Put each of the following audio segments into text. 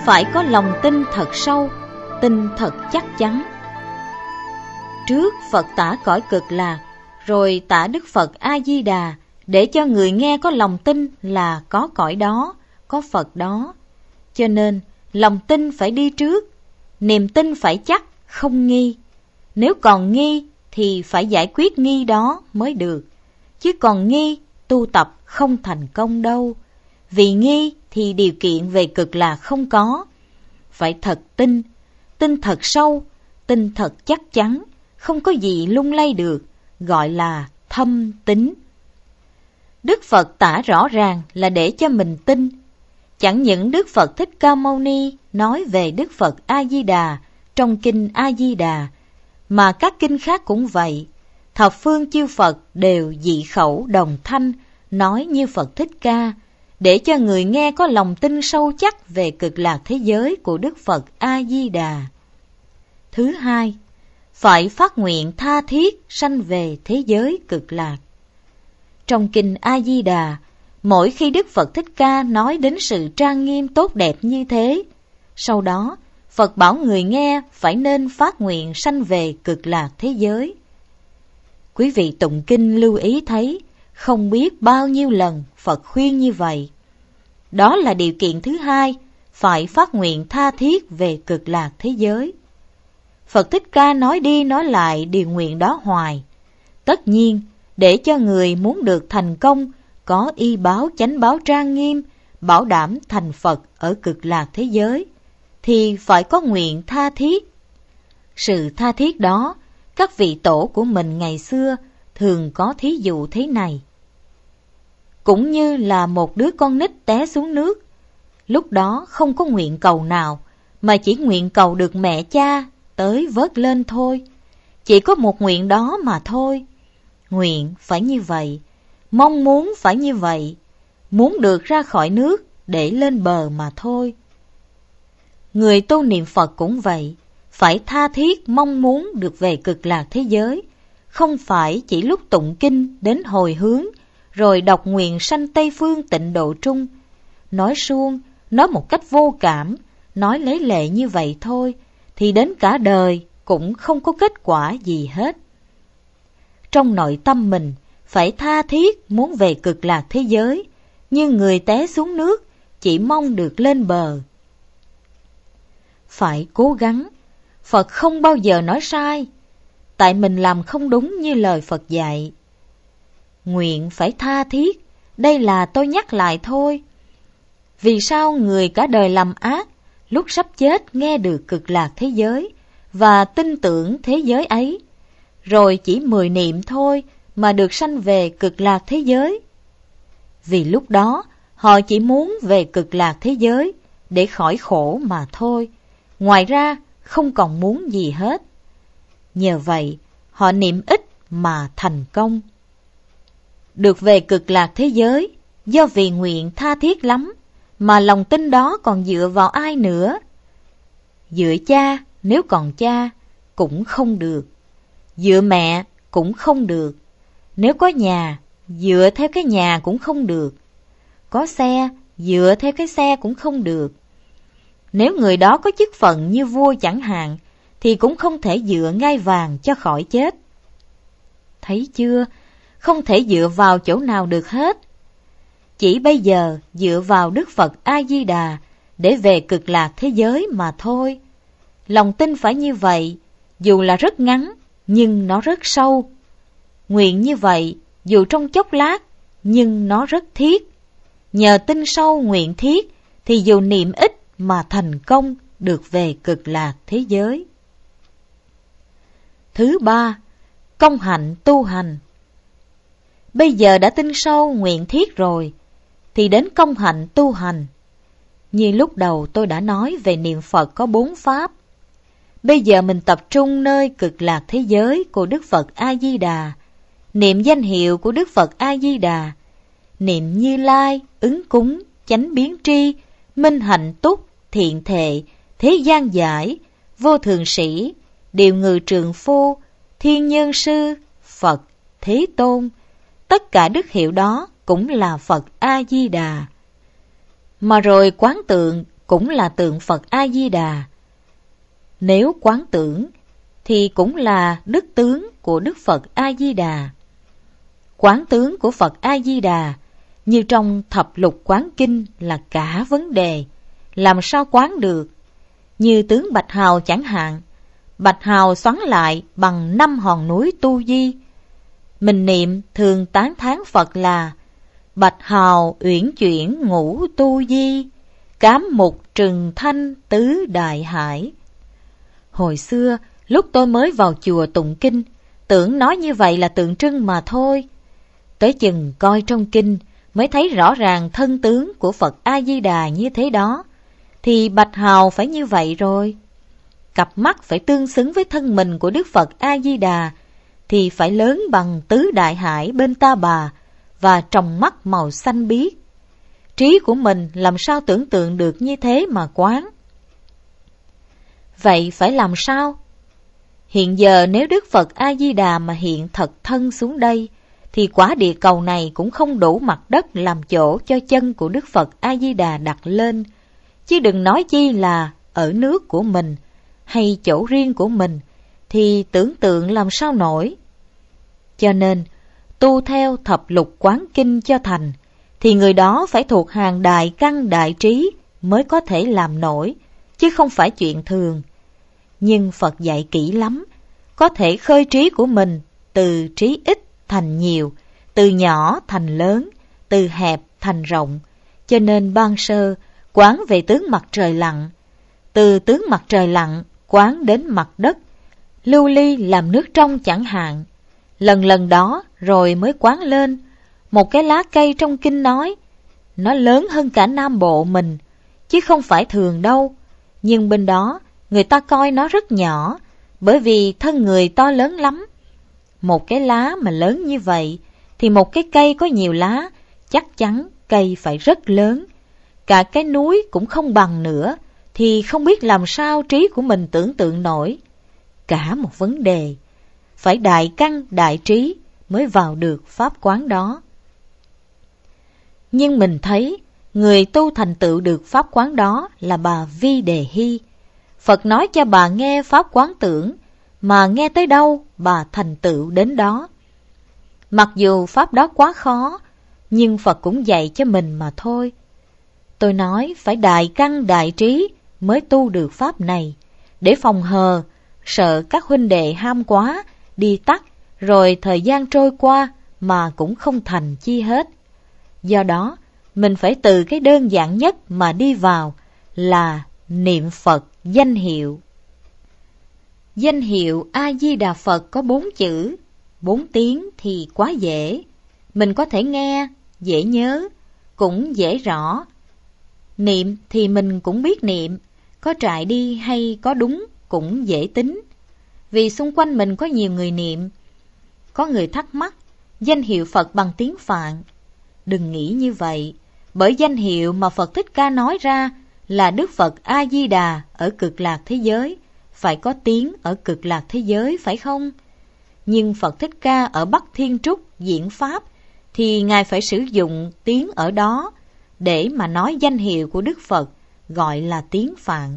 phải có lòng tin thật sâu, tin thật chắc chắn. Trước Phật tả cõi cực lạc, rồi tả Đức Phật A-di-đà, để cho người nghe có lòng tin là có cõi đó, có Phật đó. Cho nên lòng tin phải đi trước, niềm tin phải chắc, không nghi. Nếu còn nghi thì phải giải quyết nghi đó mới được, chứ còn nghi tu tập không thành công đâu. Vì nghi thì điều kiện về cực lạc không có. Phải thật tin, tin thật sâu, tin thật chắc chắn, không có gì lung lay được, gọi là thâm tín. Đức Phật tả rõ ràng là để cho mình tin. Chẳng những Đức Phật Thích Ca Mâu Ni nói về Đức Phật A-di-đà trong kinh A-di-đà, mà các kinh khác cũng vậy. Thập phương chư Phật đều dị khẩu đồng thanh nói như Phật Thích Ca, để cho người nghe có lòng tin sâu chắc về cực lạc thế giới của Đức Phật A-di-đà. Thứ hai, phải phát nguyện tha thiết sanh về thế giới cực lạc. Trong kinh A-di-đà, mỗi khi Đức Phật Thích Ca nói đến sự trang nghiêm tốt đẹp như thế, sau đó Phật bảo người nghe phải nên phát nguyện sanh về cực lạc thế giới. Quý vị tụng kinh lưu ý thấy, không biết bao nhiêu lần Phật khuyên như vậy. Đó là điều kiện thứ hai, phải phát nguyện tha thiết về cực lạc thế giới. Phật Thích Ca nói đi nói lại điều nguyện đó hoài. Tất nhiên, để cho người muốn được thành công, có y báo chánh báo trang nghiêm, bảo đảm thành Phật ở cực lạc thế giới, thì phải có nguyện tha thiết. Sự tha thiết đó, các vị tổ của mình ngày xưa thường có thí dụ thế này. Cũng như là một đứa con nít té xuống nước, lúc đó không có nguyện cầu nào, mà chỉ nguyện cầu được mẹ cha tới vớt lên thôi. Chỉ có một nguyện đó mà thôi. Nguyện phải như vậy, mong muốn phải như vậy, muốn được ra khỏi nước để lên bờ mà thôi. Người tu niệm Phật cũng vậy, phải tha thiết mong muốn được về cực lạc thế giới, không phải chỉ lúc tụng kinh đến hồi hướng, rồi đọc nguyện sanh Tây Phương Tịnh Độ Trung. Nói suông, nói một cách vô cảm, nói lấy lệ như vậy thôi, thì đến cả đời cũng không có kết quả gì hết. Trong nội tâm mình phải tha thiết muốn về cực lạc thế giới, như người té xuống nước chỉ mong được lên bờ. Phải cố gắng, Phật không bao giờ nói sai, tại mình làm không đúng như lời Phật dạy. Nguyện phải tha thiết, đây là tôi nhắc lại thôi. Vì sao người cả đời làm ác, lúc sắp chết nghe được cực lạc thế giới và tin tưởng thế giới ấy, rồi chỉ 10 niệm thôi mà được sanh về cực lạc thế giới? Vì lúc đó họ chỉ muốn về cực lạc thế giới để khỏi khổ mà thôi, ngoài ra không còn muốn gì hết. Nhờ vậy họ niệm ít mà thành công. Được về cực lạc thế giới do vì nguyện tha thiết lắm, mà lòng tin đó còn dựa vào ai nữa? Dựa cha nếu còn cha cũng không được, dựa mẹ cũng không được. Nếu có nhà, dựa theo cái nhà cũng không được. Có xe, dựa theo cái xe cũng không được. Nếu người đó có chức phận như vua chẳng hạn, thì cũng không thể dựa ngai vàng cho khỏi chết. Thấy chưa? Không thể dựa vào chỗ nào được hết. Chỉ bây giờ dựa vào Đức Phật A-di-đà để về cực lạc thế giới mà thôi. Lòng tin phải như vậy, dù là rất ngắn, nhưng nó rất sâu. Nguyện như vậy, dù trong chốc lát, nhưng nó rất thiết. Nhờ tin sâu nguyện thiết, thì dù niệm ít mà thành công được về cực lạc thế giới. Thứ ba, công hạnh tu hành. Bây giờ đã tin sâu nguyện thiết rồi, thì đến công hạnh tu hành. Như lúc đầu tôi đã nói về niệm Phật có 4 pháp. Bây giờ mình tập trung nơi cực lạc thế giới của Đức Phật A-di-đà, niệm danh hiệu của Đức Phật A-di-đà, niệm Như Lai, ứng cúng, chánh biến tri, minh hạnh túc, thiện thệ, thế gian giải, vô thường sĩ, điều ngự trượng phu, thiên nhân sư, Phật, Thế Tôn. Tất cả đức hiệu đó cũng là Phật A-di-đà. Mà rồi quán tượng cũng là tượng Phật A-di-đà. Nếu quán tưởng thì cũng là đức tướng của Đức Phật A-di-đà. Quán tướng của Phật A-di-đà như trong Thập Lục Quán Kinh là cả vấn đề, làm sao quán được? Như tướng Bạch Hào chẳng hạn, Bạch Hào xoắn lại bằng 5 hòn núi Tu Di. Mình niệm thường tán thán Phật là Bạch Hào uyển chuyển ngũ Tu Di, cám mục trừng thanh tứ đại hải. Hồi xưa, lúc tôi mới vào chùa tụng kinh, tưởng nói như vậy là tượng trưng mà thôi. Tới chừng coi trong kinh mới thấy rõ ràng thân tướng của Phật A-di-đà như thế đó, thì Bạch Hào phải như vậy rồi. Cặp mắt phải tương xứng với thân mình của Đức Phật A-di-đà, thì phải lớn bằng tứ đại hải bên Ta Bà và tròng mắt màu xanh biếc. Trí của mình làm sao tưởng tượng được như thế mà quán? Vậy phải làm sao? Hiện giờ nếu Đức Phật A-di-đà mà hiện thật thân xuống đây, thì quả địa cầu này cũng không đủ mặt đất làm chỗ cho chân của Đức Phật A-di-đà đặt lên, chứ đừng nói chi là ở nước của mình hay chỗ riêng của mình, thì tưởng tượng làm sao nổi. Cho nên, tu theo Thập Lục Quán Kinh cho thành, thì người đó phải thuộc hàng đại căn đại trí mới có thể làm nổi, chứ không phải chuyện thường. Nhưng Phật dạy kỹ lắm, có thể khơi trí của mình từ trí ít thành nhiều, từ nhỏ thành lớn, từ hẹp thành rộng. Cho nên ban sơ quán về tướng mặt trời lặn, từ tướng mặt trời lặn quán đến mặt đất, lưu ly làm nước trong chẳng hạn. Lần lần đó rồi mới quán lên. Một cái lá cây trong kinh nói, nó lớn hơn cả Nam Bộ mình, chứ không phải thường đâu. Nhưng bên đó người ta coi nó rất nhỏ, bởi vì thân người to lớn lắm. Một cái lá mà lớn như vậy, thì một cái cây có nhiều lá, chắc chắn cây phải rất lớn. Cả cái núi cũng không bằng nữa, thì không biết làm sao trí của mình tưởng tượng nổi. Cả một vấn đề, phải đại căn đại trí mới vào được pháp quán đó. Nhưng mình thấy, người tu thành tựu được pháp quán đó là bà Vi Đề Hy. Phật nói cho bà nghe pháp quán tưởng, mà nghe tới đâu bà thành tựu đến đó. Mặc dù pháp đó quá khó, nhưng Phật cũng dạy cho mình mà thôi. Tôi nói phải đại căn đại trí mới tu được pháp này, để phòng hờ, sợ các huynh đệ ham quá, đi tắt, rồi thời gian trôi qua mà cũng không thành chi hết. Do đó, mình phải từ cái đơn giản nhất mà đi vào là niệm Phật danh hiệu. Danh hiệu A-di-đà Phật có 4 chữ, 4 tiếng thì quá dễ. Mình có thể nghe, dễ nhớ, cũng dễ rõ. Niệm thì mình cũng biết niệm, có trại đi hay có đúng cũng dễ tính. Vì xung quanh mình có nhiều người niệm. Có người thắc mắc, danh hiệu Phật bằng tiếng Phạn. Đừng nghĩ như vậy, bởi danh hiệu mà Phật Thích Ca nói ra là Đức Phật A-di-đà ở Cực Lạc thế giới, phải có tiếng ở Cực Lạc thế giới, phải không? Nhưng Phật Thích Ca ở Bắc Thiên Trúc diễn pháp, thì Ngài phải sử dụng tiếng ở đó, để mà nói danh hiệu của Đức Phật, gọi là tiếng Phạn.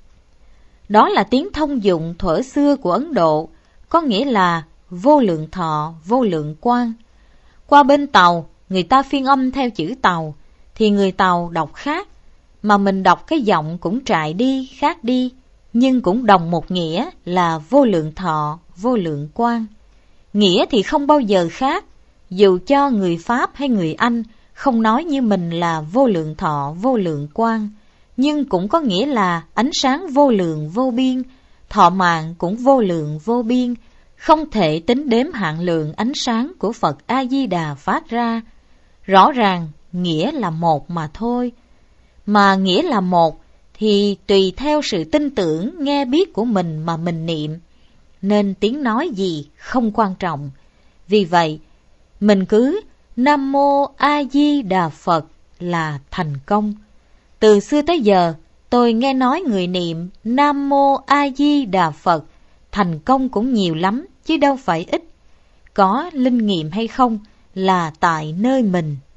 Đó là tiếng thông dụng thuở xưa của Ấn Độ, có nghĩa là vô lượng thọ, vô lượng quang. Qua bên Tàu, người ta phiên âm theo chữ Tàu, thì người Tàu đọc khác, mà mình đọc cái giọng cũng trại đi, khác đi, nhưng cũng đồng một nghĩa là vô lượng thọ, vô lượng quang. Nghĩa thì không bao giờ khác, dù cho người Pháp hay người Anh không nói như mình là vô lượng thọ, vô lượng quang, nhưng cũng có nghĩa là ánh sáng vô lượng vô biên, thọ mạng cũng vô lượng vô biên, không thể tính đếm hạn lượng ánh sáng của Phật A-di-đà phát ra. Rõ ràng, nghĩa là một mà thôi. Mà nghĩa là một thì tùy theo sự tin tưởng, nghe biết của mình mà mình niệm, nên tiếng nói gì không quan trọng. Vì vậy, mình cứ Nam Mô A Di Đà Phật là thành công. Từ xưa tới giờ, tôi nghe nói người niệm Nam Mô A Di Đà Phật thành công cũng nhiều lắm, chứ đâu phải ít. Có linh nghiệm hay không là tại nơi mình.